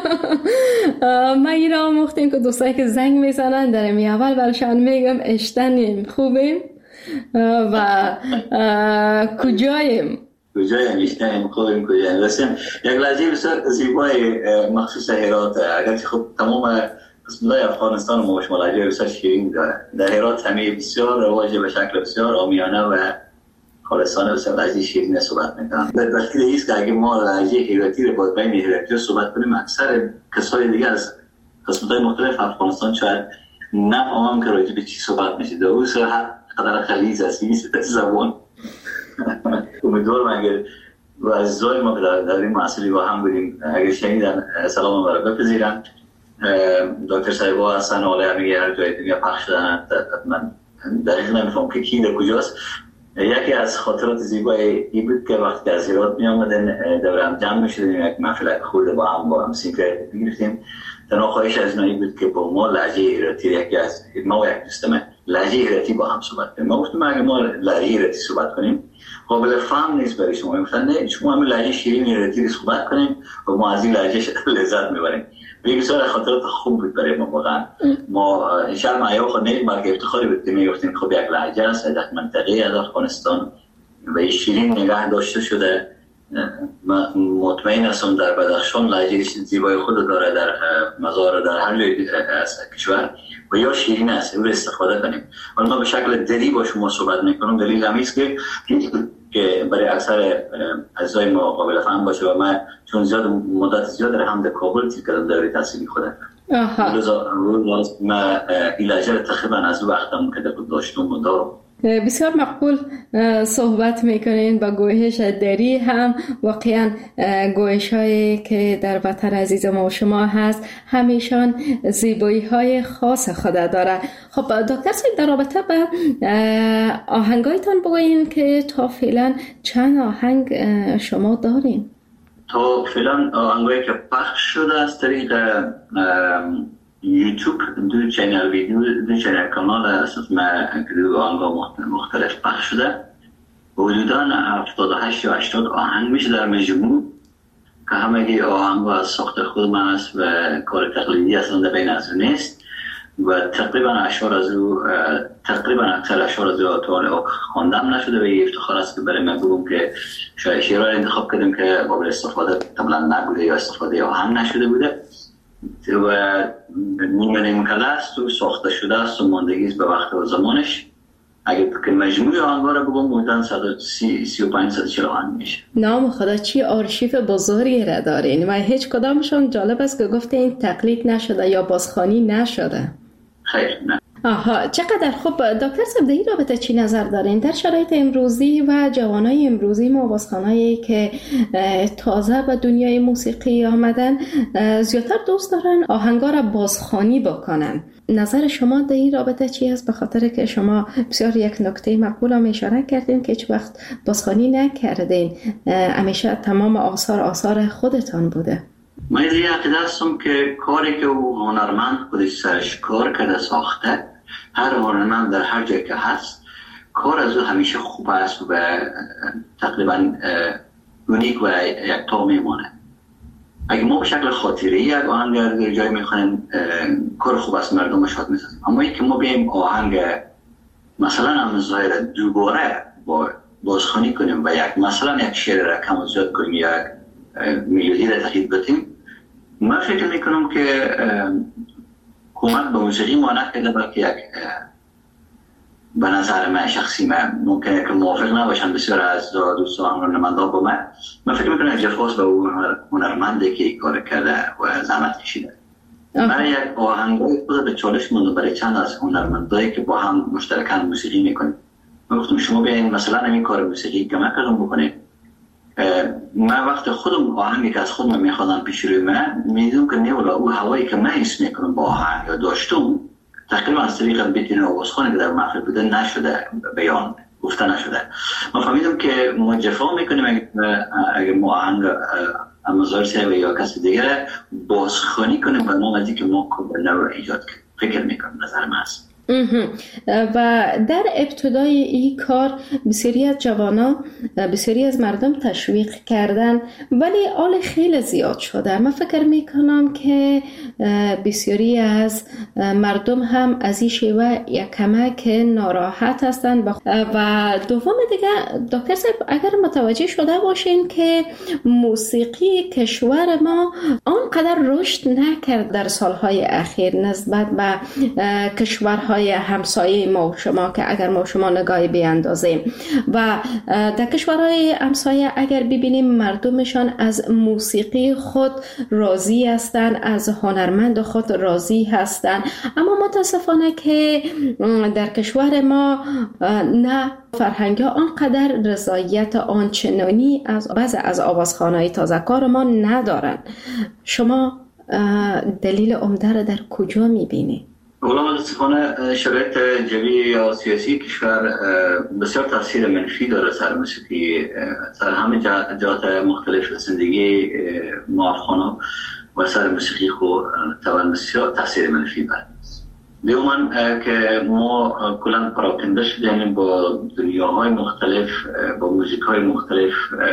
من این را آموختیم که دوستایی که زنگ میزنن در می اول برشان میگم اشتنیم خوبیم و کجاییم کجاییم اشتنیم خوبیم کجاییم. رسیم یک لحظه بسیار زیبای مخصوص هرات، اگرچه خب تمام قسمت‌های افغانستان ما شما لهجه بسیار شیرین داره. در هرات همه بسیار رواج به شکل بسیار عامیانه و خالصانه بسیار لهجه شیرین صحبت میکنن. در دلیل ایست که اگه ما لهجه هراتی رو با بین هراتی صحبت کنیم، اکثر کسای دیگه از قسمت‌های مختلف افغانستان شاید نفهمم که راجع به چی صحبت میشه. در اون هر قدر خلیج است این زبان. امیدوارم اگر و عزیزای ما که در این محصولی با هم بودیم اگر شنیدن سلام ما رو بپذیرن. دکتر صاحبا هستن و همه هر جای دنیا پخش شدن. من دقیق نمیفهم که کی در کجاست. یکی از خاطرات زیبای این بود که وقتی از هرات می آمدن دور هم جمع می شدیم، یک محفل خورده با هم با هم سیگرت می‌گرفتیم. تنها خواهش از نایی بود که با ما لهجه هراتی یکی از ما و یک دوستم لهجه هراتی با هم صحبت کنیم. ما گفتیم اگه ما لهجه هراتی صحبت کنیم قابل فهم نیست برای شما. گفتن نه شما همین لهجه شیرین هراتی رو صحبت کنیم و ما از این لهجه لذت میبریم. بسیار خاطرات خوب بود برای ما واقعا. ما ان شاء الله معیار خود نه مرگ افتخاری بود که میگفتیم خب یک لهجه است در منطقه از افغانستان و شیرین نگاه داشته شده مطمئن هستم در بدخشان لهجه زیبای خود داره، در مزار در هر جای از کشور و یا شیرین است، او استفاده کنیم. ولی ما به شکل دلی با شما صحبت میکنم، دلیل همین است که که برای اکثر عزیزای ما قابل فهم باشه و من چون زیاد مدت زیاد در حمد کابل تیر کردم دوره تحصیلی خودم. آها. روز ما ایلاجه تقریبا از وقتم که داشتم و دارم. بسیار مقبول صحبت میکنین. با گویش دری هم واقعا گویش هایی که در وطن عزیز ما و شما هست همیشان زیبایی های خاص خود داره. خب دکتر صاحب در رابطه به آهنگایتان بگوین که تا فعلا چند آهنگ شما دارین؟ تا فعلا آهنگایی که پخش شده از طریق یوتیوب دو چینل ویدیو دو چینل کانال اساس ما دو آهنگ مختلف پخش شده. حدوداً هفتاد و هشت یا هشتاد آهنگ میشه در مجموع که همگی آهنگ از ساخت خود من است و کار تقلیدی اصلا بین از نیست و تقریبا اشعار از او تقریبا اکثر اشعار از او تا خواندم نشده و یه افتخار است که برای من بگم که شاید شعرها انتخاب کردیم که قابل استفاده کاملا نبوده یا استفاده آهنگ نشده بوده و نیمه نیمه کله است و ساخته شده است و ماندگی است به وقت و زمانش. اگر که مجموعه آهنگا رو بگم بودن صد و سی و پنج صد و چهل آهنگ میشه. نام خدا چی آرشیف بزرگی را دارین و هیچ کدامشون جالب است که گفته این تقلید نشده یا بازخوانی نشده. خیر نه. آها چقدر خوب. دکتر صاحب در این رابطه چی نظر دارین؟ در شرایط امروزی و جوانای امروزی ما بازخوانایی که تازه به دنیای موسیقی آمدن زیادتر دوست دارن آهنگا را بازخوانی بکنن. نظر شما در این رابطه چی است؟ به خاطر که شما بسیار یک نکته مقبول هم اشاره کردین که هیچ وقت بازخوانی نکردین، همیشه تمام آثار آثار خودتان بوده. من از این عقیده هستم که کاری که او هنرمند خودش سرش کار کرده ساخته، هر هنرمند در هر جای که هست کار از او همیشه خوب است و تقریبا اونیک و یک تا میمانه. اگه ما به شکل خاطری یک آهنگ در جای میخوانیم کار خوب است مردم شاد میسازیم، اما این که ما بیم آهنگ مثلا هم ظاهر دوباره با بازخوانی کنیم و یک مثلا یک شعر را کم و زیاد کنیم یک میلودی را تقلید بتیم، من فکر میکنم که کمک به موسیقی ما نکرده بلکه یک به نظر من شخصی من ممکنه که موافق نباشن بسیار از دوستان هنرمندان با من من فکر میکنم جفاست به اون هنرمنده که این کار کرده و زحمت کشیده. من یک آهنگای خود به چالش مونده برای چند از هنرمندایی که با هم مشترکاً موسیقی میکنیم. من گفتم شما بیاین مثلا این کار موسیقی کمک کردم بکنید. من وقت خودم آهنگی که از خودم میخوادم پیش روی من میدونم که نیولا او هوایی که من حس میکنم با آهنگ یا داشتم تقریبا از طریق بیتین آوازخوانی که در محفل بوده نشده، بیان گفته نشده. من فهمیدم که ما جفا میکنیم اگر ما آهنگ امازار صاحب یا کسی دیگر بازخوانی کنیم به نام از که ما کمبرنر رو ایجاد کنیم. فکر میکنم نظر من است. و در ابتدای این کار بسیاری از جوانا بسیاری از مردم تشویق کردن ولی آل خیلی زیاد شده. من فکر میکنم که بسیاری از مردم هم از این شیوه یک کمک ناراحت هستند و دوم دیگه دکتر صاحب اگر متوجه شده باشین که موسیقی کشور ما آنقدر رشد نکرد در سالهای اخیر نسبت به کشورهای همسایه ما و شما که اگر ما شما نگاهی بیاندازیم و در کشورهای همسایه اگر ببینیم مردمشان از موسیقی خود راضی هستند، از هنرمند خود راضی هستند، اما متاسفانه که در کشور ما نه فرهنگ ها آنقدر رضایت آنچنانی از بعضی از آوازخوان‌های تازه‌کار ما ندارن. شما دلیل عمده را در کجا می‌بینید؟ اولا متاسفانه شرایط جوی یا سیاسی کشور بسیار تاثیر منفی داره سر موسیقی، سر همه جهات مختلف زندگی ما افغانا و سر موسیقی خود طبعا بسیار تاثیر منفی داره. دوما که ما کلا پراکنده شدیم با دنیاهای مختلف، با موزیک‌های مختلف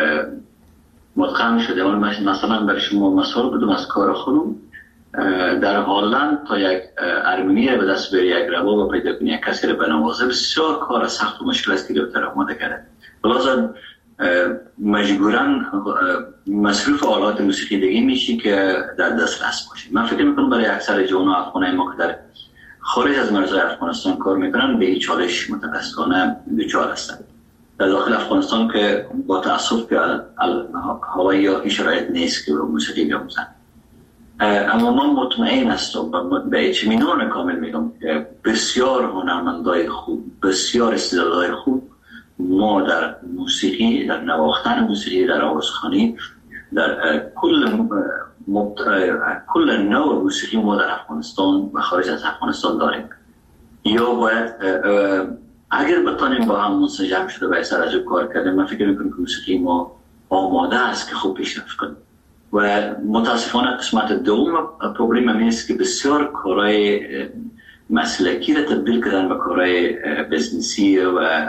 متقن شده. مثلا برای شما مثال بدم از کار خودم، در هلند تا یک ارمنی را به دست بری، یک رباب پیدا کنی، یک کسی را بنوازه بسیار کار سخت و مشکل است که دکتر آماده کرده. لازم مجبوراً مصرف آلات موسیقیدگی میشی که در دسترس باشه. من فکر میکنم برای اکثر جوانان افغانای ما که در خارج از مرزهای افغانستان کار میکنن به این چالش متاسفانه دچار هستند. در داخل افغانستان که با تأسف که هوایی یا این شرایط نیست که موسیقی بیاموزن، اما من مطمئن هستم و به اطمینان کامل میگم که بسیار هنرمندای خوب، بسیار استعدادهای خوب ما در موسیقی، در نواختن موسیقی، در آوازخوانی، در کل مبت... کل نوع موسیقی ما در افغانستان و خارج از افغانستان داریم. یا باید اگر بتانیم با هم منسجم شده و اثر از کار کردیم، من فکر میکنم که موسیقی ما آماده است که خوب پیشرفت کنیم. و متاسفانه قسمت دوم پروبلم هم است که بسیار کارهای مسلکی را تبدیل کردن به کارهای بزنسی و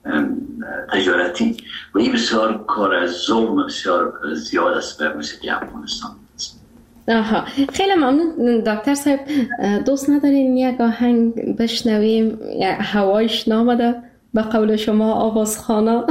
تجارتی و این بسیار کار ظلم بسیار زیاد است به موسیقی افغانستان. آها، خیلی ممنون دکتر صاحب. دوست ندارین یک آهنگ بشنویم؟ هوایش نامده به قول شما آوازخانه.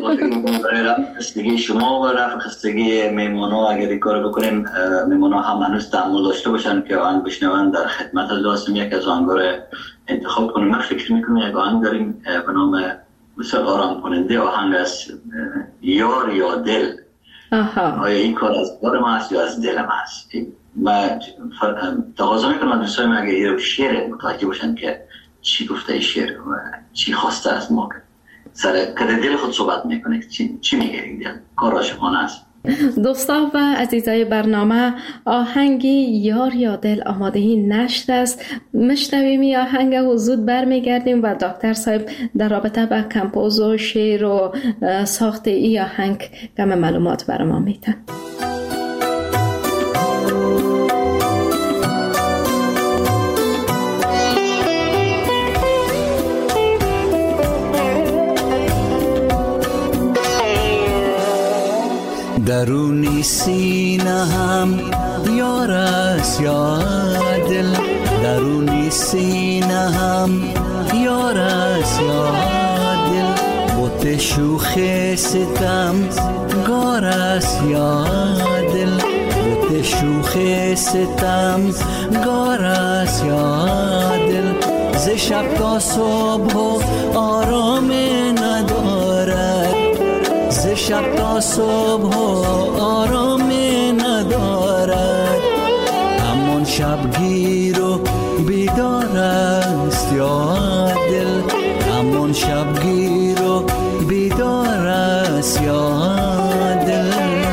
خستگی شما و رفت خستگی میمونا اگر این کار بکنیم، میمونا هم هنوز تحمل داشته باشن که آهنگ بشنون در خدمت لازم یک از آهنگا رو انتخاب کنیم. من فکر میکنم یک آهنگ داریم به نام بسیار آرام کننده، آهنگ از یار یا دل. آها. آیا این کار از کار ما هست یا از دل ما هست؟ من تقاضا میکنم دوستای من اگر این شعر متوجه باشن که چی گفته شعر و چی خواسته از ما، سر کده دل خود صحبت میکنه، چی, چی میگه این دل، کار عاشقانه است. دوستان و عزیزای برنامه، آهنگی یار یا دل آمادهی نشر است. مشنویم این آهنگ و زود برمیگردیم و دکتر صاحب در رابطه با کمپوز و شعر و ساخت این آهنگ کم معلومات برای ما میتن. درونی سینه هم یار است یا دل، درونی سینه هم یار است یا دل، بوت شوخ ستم گار است یا دل، بوت شوخ ستم گار است یا دل، ز شب تا صبح آرام ندارد، ز شب تا صبح آرام ندارد، همون شبگیر و بیدار است یا دل، همون شبگیر و بیدار است یا دل.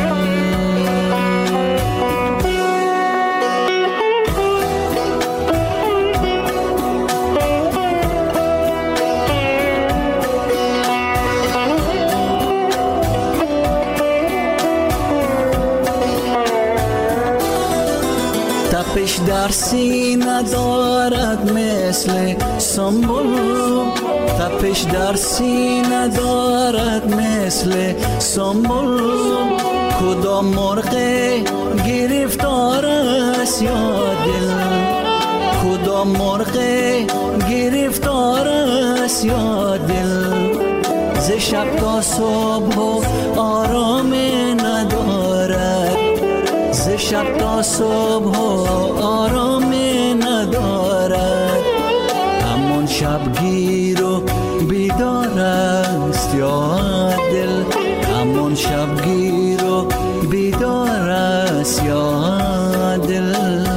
تپش در سینه دارد مثل سنبل، تپش در سینه دارد مثل سنبل، کدام مرغ گرفتار است یا دل، کدام مرغ گرفتار است یا دل، ز شب تا صبح آرام ندارد، ز شب تا صبح آرام ندارد، همون شبگیر و بیدار است یا دل، همون شبگیر و بیدار است یا دل.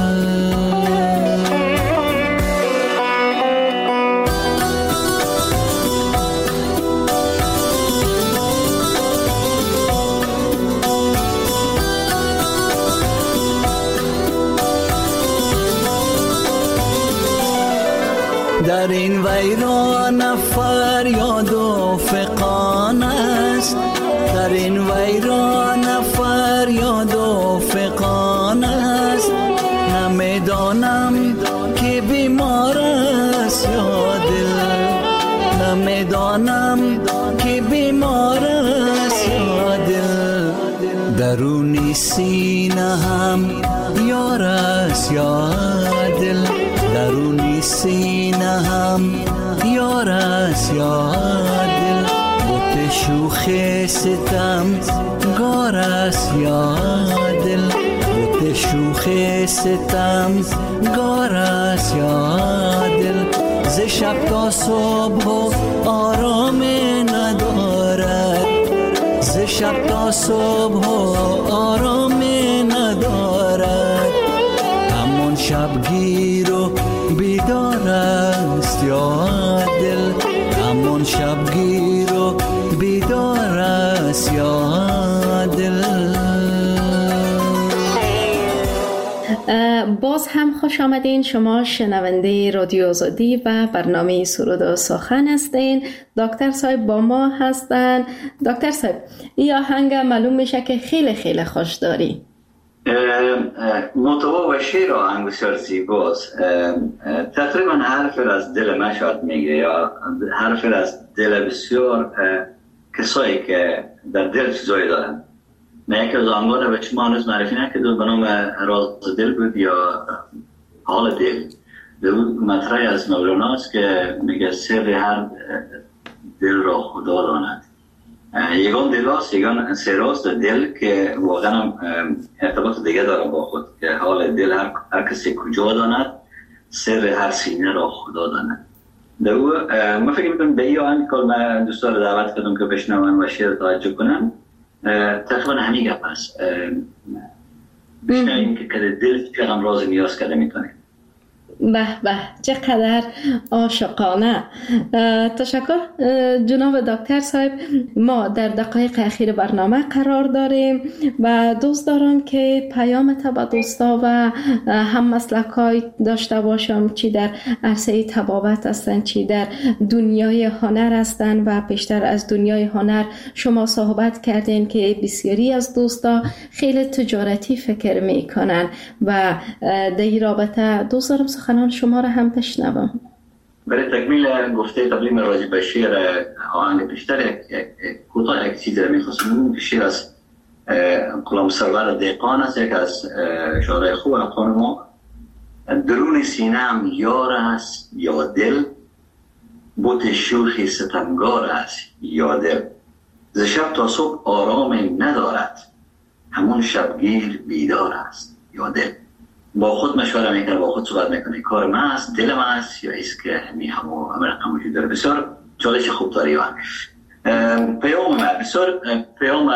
در این ویران فریاد و فغان است، در این ویران فریاد و فغان است، نمیدانم که بیمار است یا دل، نمیدانم که بیمار است یا دل، درونی سینه هم یار است یا دل، درونی سینه هم یار است یا دل، بوت بوت شوخ ستم گار است یا دل، بوت شوخ ستم گار است یا دل، ز شب تا صبح و آرام ندارد، ز شب تا صبح و آرام ندارد، همون شبگیر و بیدار است یا دل، همون شبگیر و بیدار است یا دل. باز هم خوش آمدین. شما شنونده رادیو آزادی و برنامه سرود و سخن هستین. دکتر صاحب با ما هستن. دکتر صاحب این آهنگ معلوم میشه که خیلی خیلی خوش داری. محتوا و شعر آهنگ بسیار زیباست. تقریبا حرف از دل من شاید میگه یا حرف از دل بسیار کسایی که در دل چیزایی دارن. من یکی از آهنگا رو به شما هنوز معرفی نکردم، به نام راز دل بود یا حال دل. بود مطرحی از مولاناست که میگه سر هر دل را خدا داند. یگان دل هاست، یگان سراست دل که واقعا ارتباط دیگه داره با خود، که حال دل هر, هر کسی کجا داند، سر هر سینه را خدا داند. دو من فکر میکنم به این آهنگ که من دوستان رو دعوت کردم که بشنون و شعر توجه کنم، تقریبا همین گپ است. بشنویم که که دل چقدر راز نیاز کرده میتونه. به به چقدر عاشقانه. تشکر جناب دکتر صاحب. ما در دقایق اخیر برنامه قرار داریم و دوست دارم که پیام تا به دوستا و هم مسلکای داشته باشم، چی در عرصه طبابت هستن، چی در دنیای هنر هستن. و بیشتر از دنیای هنر شما صحبت کردین که بسیاری از دوستا خیلی تجارتی فکر میکنن و در این رابطه دوست دارم سخنان شما را هم بشنوم. برای تکمیل گفته قبلی راجع به شعر آهنگ پیشتر کوتاه یک چیزی را می‌خواستم بگم. شعر از غلام سرور دهقان است، یک از شاعرای خوب افغان ما. درون سینه‌ام یار است یا دل، بوت شوخ ستمگار است یا دل، ز شب تا صبح آرام ندارد، همون شبگیر بیدار است یا دل. با خود مشوره میکنه، با خود صحبت میکنه، کار من است، دل من است یا ایست که همی همو همه رقم وجود داره. بسیار چالش خوب داری. پیام من بسیار پیام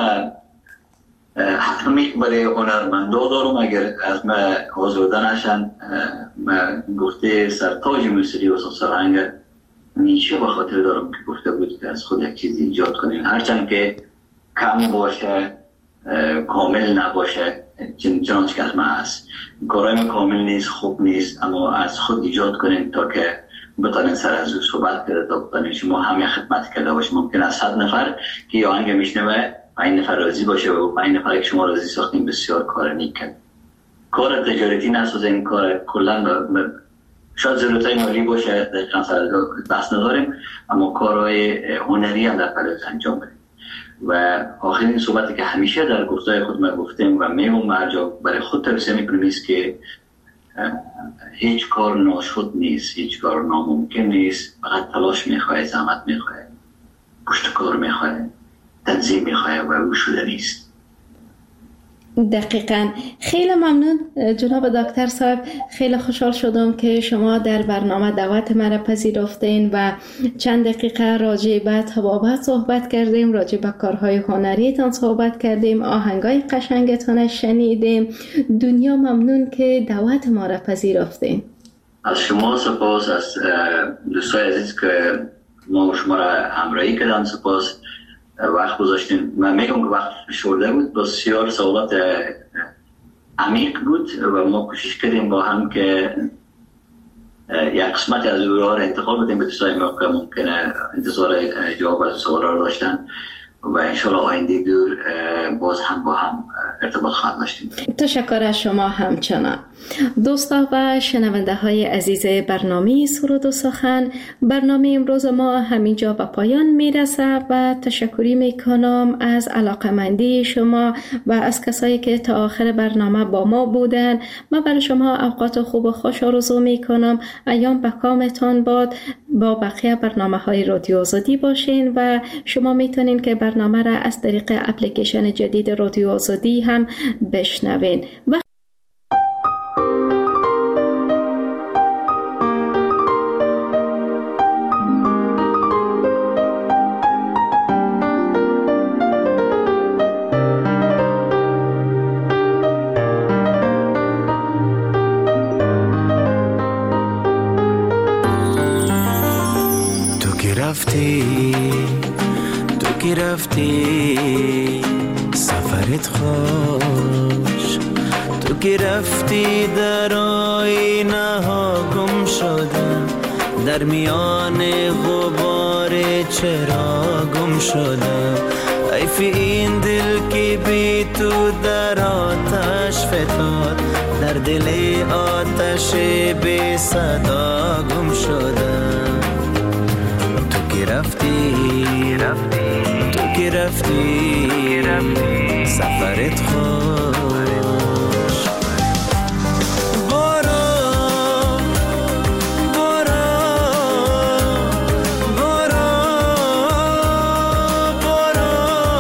حتمی برای هنرمندا دارم. اگر از من آزرده نشن، من گفته سرتاج موسیقی و سرهنگ نیچه به خاطر دارم که گفته بود که از خود یک چیز ایجاد کنیم، هرچند که کم باشه، کامل نباشه، چنانچه که از من هست. کارهای کامل نیست، خوب نیست، اما از خود ایجاد کنیم تا که بتانین سر از او صحبت کرده، تا بتانین شما همه خدمت کرده باشه. ممکن است صد نفر که یا آهنگ میشنوه پنج نفر راضی باشه و پنج نفر که شما راضی ساختین بسیار کار نیک کرد. کار تجارتی نسازین، کار کلا شاید ضرورتای مالی باشه، دقیقا سر بحث نداریم، اما کارهای هنری هم در پلوز انجام بدیم. و آخرین صحبتی که همیشه در گفتای خود ما گفتیم و میگم هر جا برای خود توصیه میکنیم است که هیچ کار ناشد نیست، هیچ کار ناممکن نیست، فقط تلاش میخواه، زحمت میخواه، پشت کار میخواه، تنظیم میخواه و او شده نیست. دقیقاً. خیلی ممنون جناب دکتر صاحب. خیلی خوشحال شدم که شما در برنامه دعوت مرا پذیرفتین و چند دقیقه راجع به طبابت صحبت کردیم، راجع به کارهای هنریتان صحبت کردیم، آهنگای قشنگتان شنیدیم. دنیا ممنون که دعوت ما را پذیرفتین. از شما سپاس، از دوستای عزیز که ما شما را همراهی کردن سپاس، وقت گذاشتیم. من میگم که وقت شورده بود، بسیار سوالات عمیق بود و ما کوشش کردیم با هم که یک قسمت از او را انتقال بدیم به دوستای ما که ممکنه انتظار جواب از سوال را داشتن و انشاءالله آینده دور باز هم با هم ارتباط خواهد داشتیم. تشکر از شما همچنان. دوستان و شنونده های عزیز برنامه سرود و سخن، برنامه امروز ما همینجا به پایان میرسه و تشکری میکنم از علاقمندی شما و از کسایی که تا آخر برنامه با ما بودن. من برای شما اوقات خوب و خوش آرزو میکنم. ایام به کامتان باد. با بقیه برنامه های رادیو آزادی باشین و شما میتونین که برنامه را از طریق اپلیکیشن جدید رادیو آزادی هم بشنوین. و تو که رفتی سفرت خوش، تو که رفتی در آینه ها گم شدم، در میان غبار چرا گم شدم. حیف این دل که بی تو در آتش فتاد، در دل آتش بی صدا گم شدم. رفتی رفتی تو که رفتی رفتی سفرت خوش. برو برو برو برو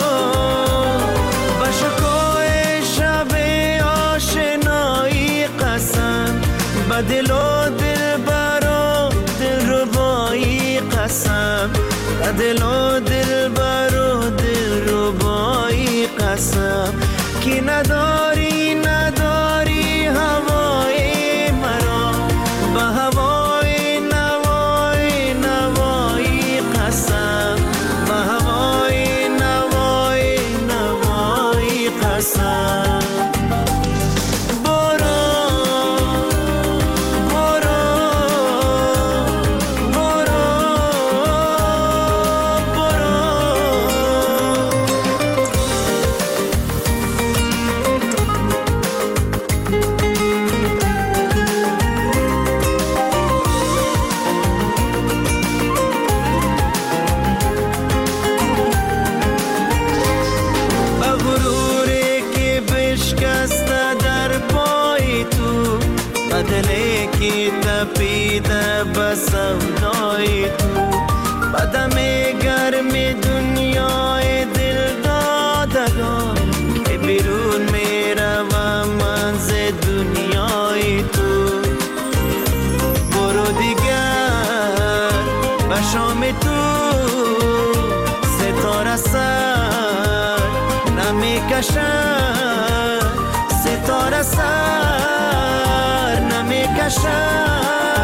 با شکوه شب آشنایی قسم، با دل و دل برو دل ربایی قسم، دل و دل برو دل ربایی قسم، که نداری نداری هوای مرا، با هوای نوای نوایی قسم، با هوای نوای نوایی قسم. دلی که تپیده به سودای تو، بدم گرم دنیای دل دادگان، که بیرون میروم من ز دنیای تو. برو دیگر به شام تو ستاره سر نمیکشد، ستاره سر نمیکشد.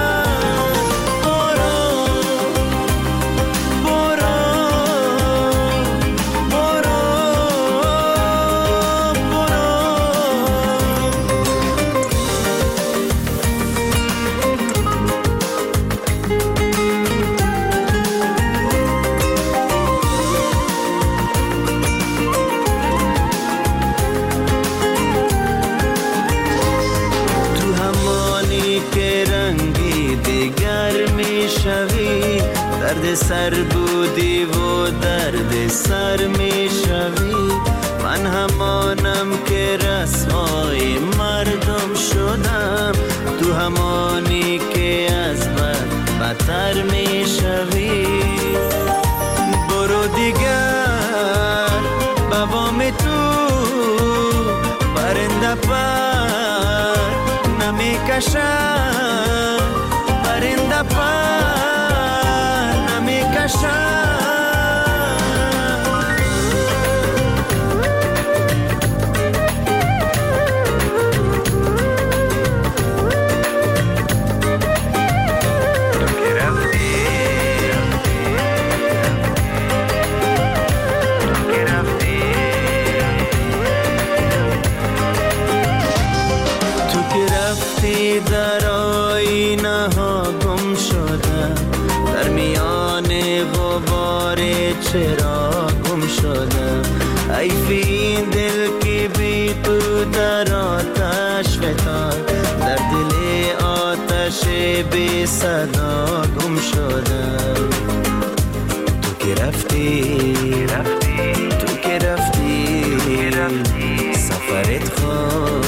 درد سر بودی و درد سر می شوی، من همانم که رسوای مردم شدم، تو همانی که از بد بدتر می شوی. برو دیگر بابام تو پرنده پر نمی کشد، پرنده پر در آینه ها گم شده، در میان غبار چرا گم شده. حیف این دل که رفتی بی تو در آتش فتان، در دل آتش بی صدا گم شدم. تو که رفتی، رفتی تو که رفتی، رفتی سفرت خواهد